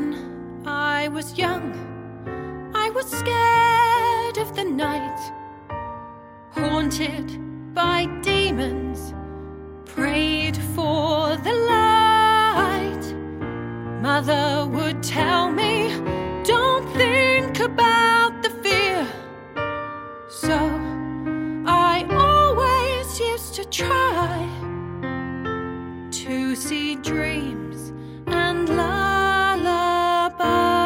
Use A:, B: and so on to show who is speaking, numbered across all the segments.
A: When I was young, I was scared of the night, haunted by demons, prayed for the light. Mother would tell me, don't think about the fear. So I always used to try to see dreams and lullabies.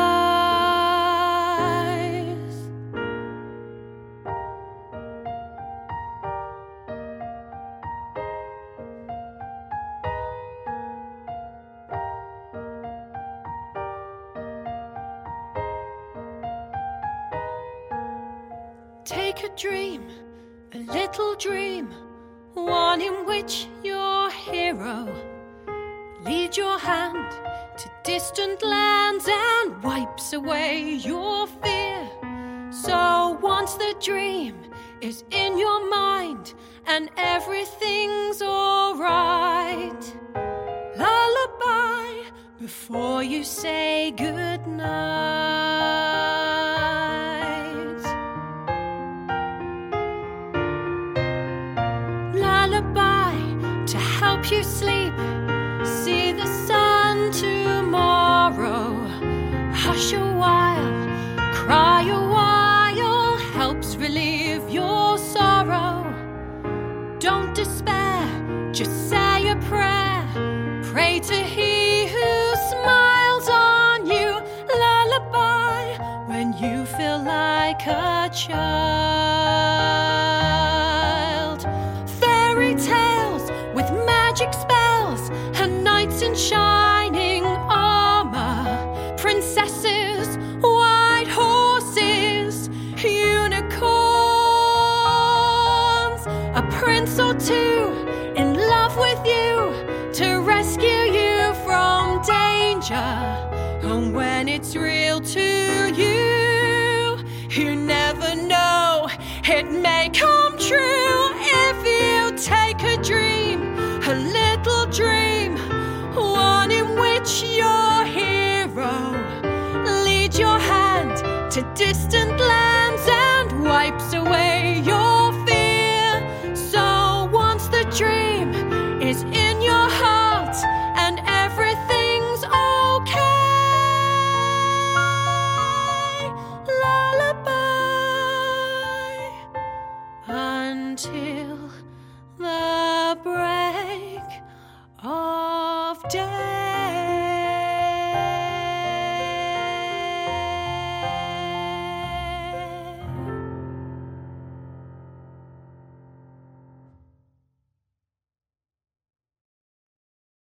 A: Take a dream, a little dream, one in which your hero leads your hand to distant lands and wipes away your fear. So once the dream is in your mind and everything's alright, lullaby before you say goodnight. Lullaby to help you sleep. See the sun tomorrow. Hush a while, cry a while, helps relieve your sorrow. Don't despair, just say a prayer. Pray to He who smiles on you. Lullaby when you feel like a child.